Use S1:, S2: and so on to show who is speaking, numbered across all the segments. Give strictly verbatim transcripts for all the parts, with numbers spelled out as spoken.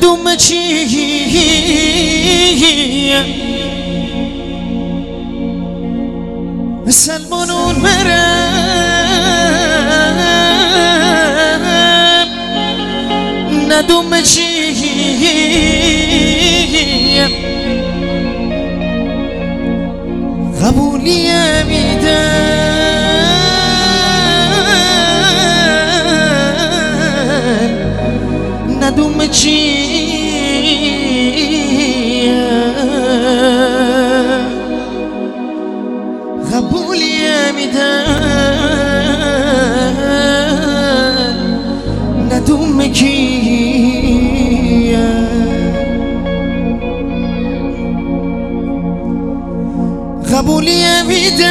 S1: ندوم چیه سلمانون مرم ندوم چیه قبولیه میدن ندوم چیه قبولیه میدن ندوم کیه قبولیه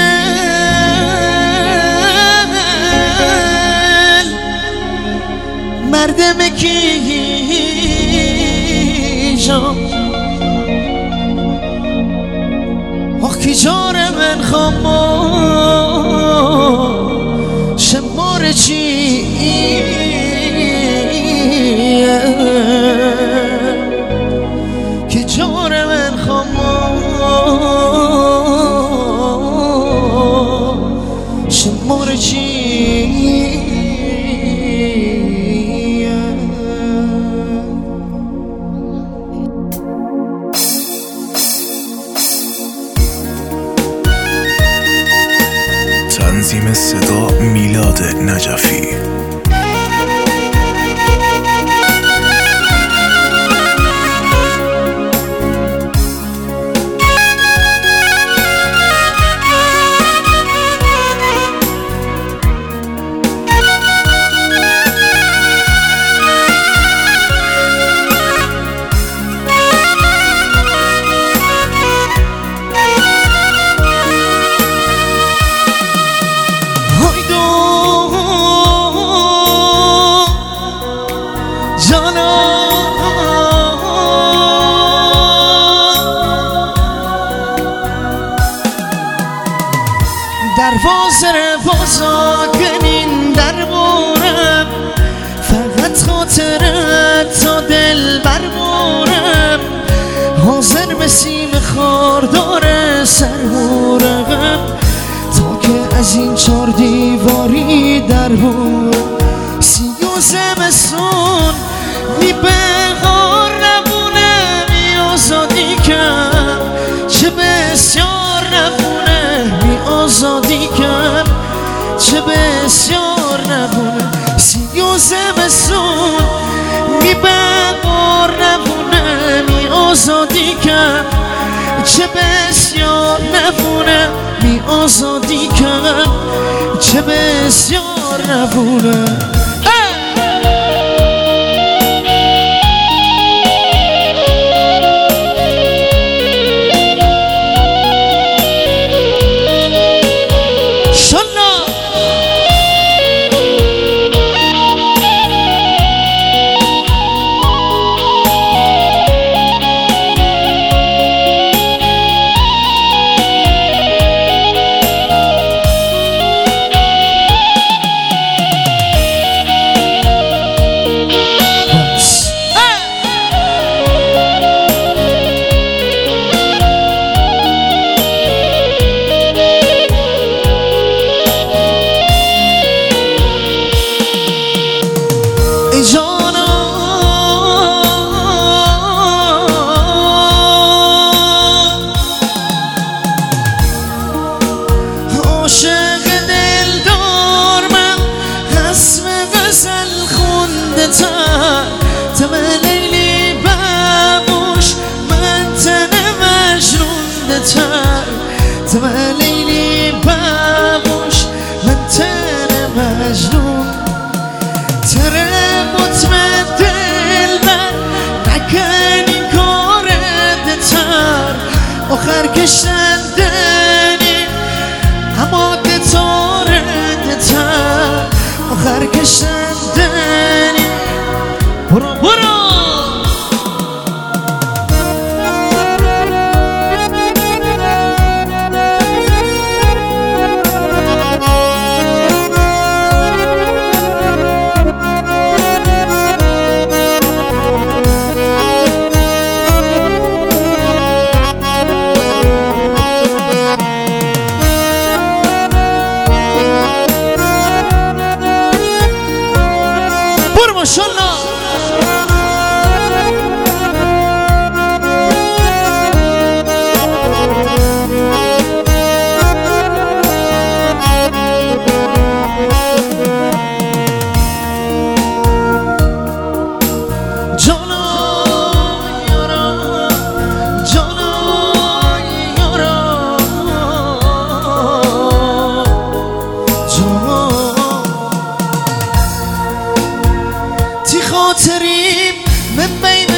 S1: میدن مردم کی جام آخ کی جار من خاموش شمار چی کی جار من خاموش شمار چی
S2: تنظیم صدا میلاد نجفی.
S1: دروازه بازا کنین در بارم فقط خاطرت تا دل برمارم حاضر به سیم خاردار سرمورم تا که از این چار دیواری در بارم سی و زمستون می بهار نبونه می آزادی کم چه بسیار نبونه می آزادی کم چه بسیار نبونه سی و زمستون می بهار نبونه می آزادی کم چه بسیار نبونه می آزادی کم چه بسیار نبونه تم لیلی بابوش من تن مجنون دتر تم لیلی بابوش من تن مجنون تره مطمئن دل من نکن این کار دتر آخر کشندنی اما دتار دتر آخر کشندنی برو برو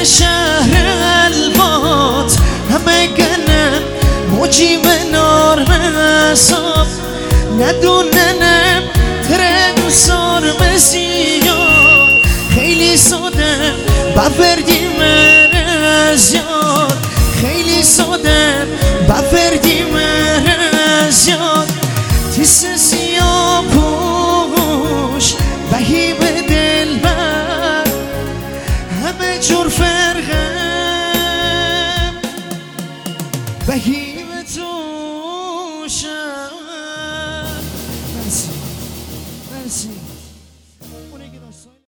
S1: شهر البات همه گنم موجی و نارمساب ندوننم ترن سار زیاد خیلی ساده بفردی من زیاد خیلی ساده بفردی من زیاد تیس سیاه پوش بهی به دل بر همه جور فرقم بهی به توشم مرسی مرسی